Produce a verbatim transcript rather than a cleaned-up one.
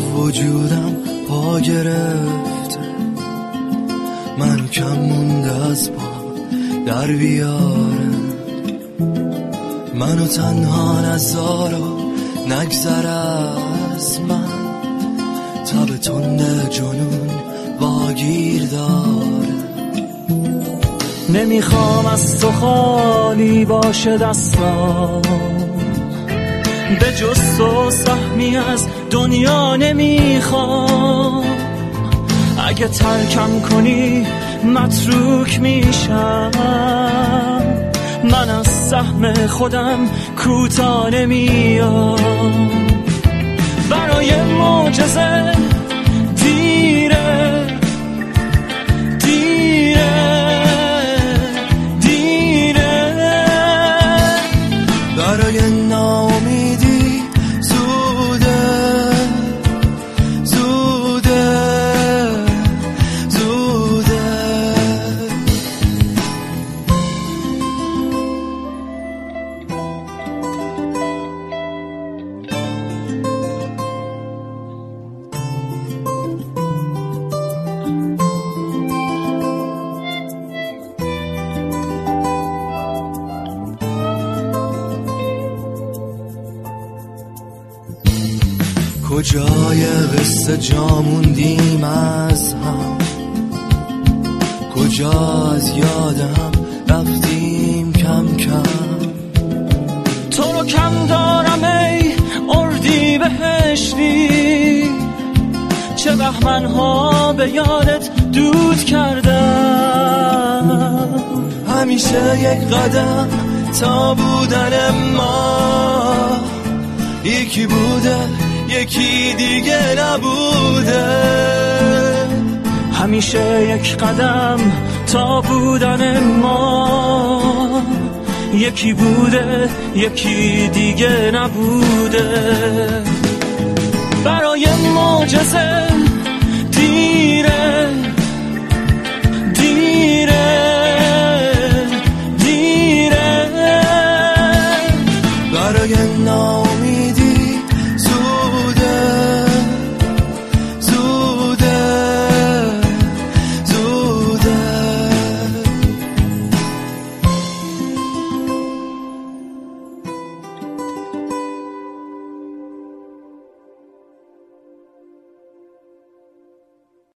وجودم پا گرفته، منو کم مونده از پا در بیاره، منو تنها نذارا نگذر از من، تب تنده جنون واگیر داره. نمیخوام از تو خالی باشه دستم، به جز تو سهمی از دنیا نمیخوام، اگه ترکم کنی متروک میشم، من از سهم خودم کوتاه نمیام. برای معجزه دیره دیره دیره، برای ناامیدی زوده زوده زوده. کجای قصه جا موندیم از هم، کجا از یادم رفتیم کم کم. تو رو کم دارم ای اردی بهشتی، چه بهمنها به یادت دود کردم. همیشه یک قدم تا بودن ما، یکی بوده یکی دیگه نبوده. همیشه یک قدم تا بودن ما، یکی بوده یکی دیگه نبوده. برای معجزه دیره